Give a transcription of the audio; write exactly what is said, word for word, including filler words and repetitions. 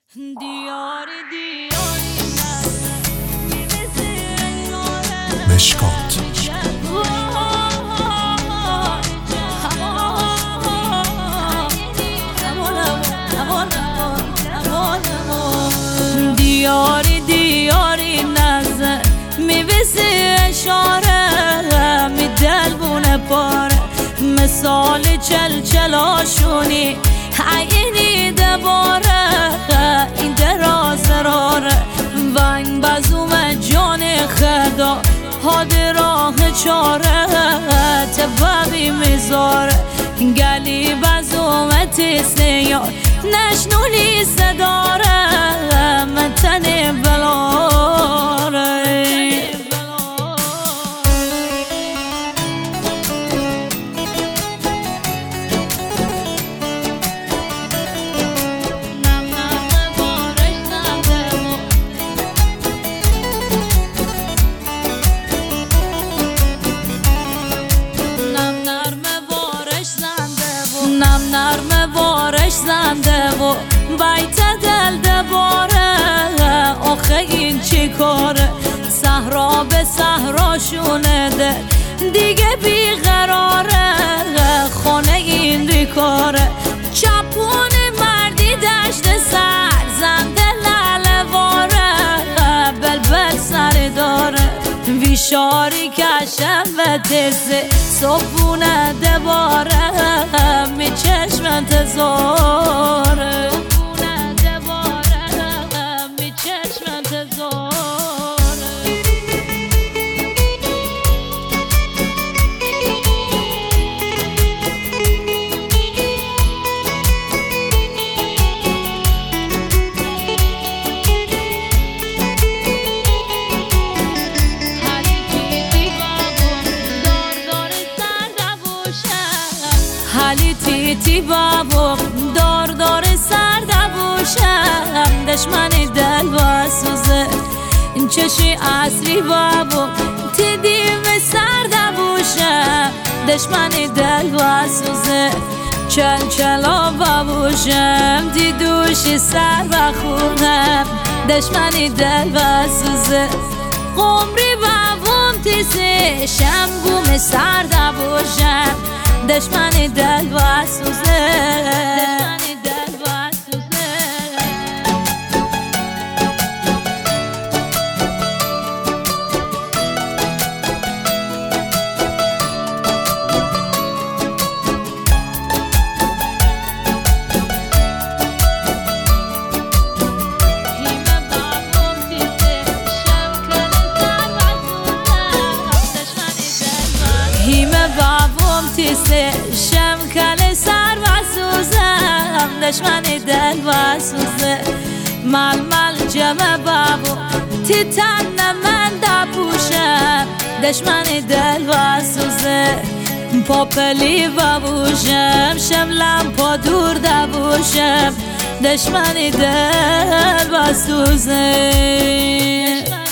مشکات دیاری دیاری نزه میویسی اشاره می دل بونه پاره مثال چل چلاشونی عینی دباره این دراز راره ونگ بزوم جان خدا هاد راه چاره تبابی میذاره گلی بزوم تیسیار نشنولی صداره من تنی بلاره نم نرم وارش زنده و بیت دل دباره آخه این چی کاره صحرا به صحرا شونه دل دیگه بیقراره خانه این ریکاره چپون مردی دشت سر زنده لالواره بلبل سر داره ویشاری کشم و تسه صبحونه دباره می چشم انتظاره صبحونه دباره می چشم انتظاره حالی تیتی بابو دار دار سر دبوشم دشمنی دل و سوزه این چشی عصری بابو تی دیو سر دبوشم دشمنی دل و سوزه چل چلا بابوشم تی دوشی سر و خونم دشمنی دل و سوزه قمری بابوم تی سه شم گوم سر دبوشم دشمنی دل و سوزه دشمنی دل و سوزه هیمه بابوم تیسه شم کل سر و سوزم دشمنی دل و سوزه مل مل جمع بابو تی تن من دبوشم دشمنی دل و سوزه پاپلی بابوشم شملم پا دور دبوشم دشمنی دل و سوزه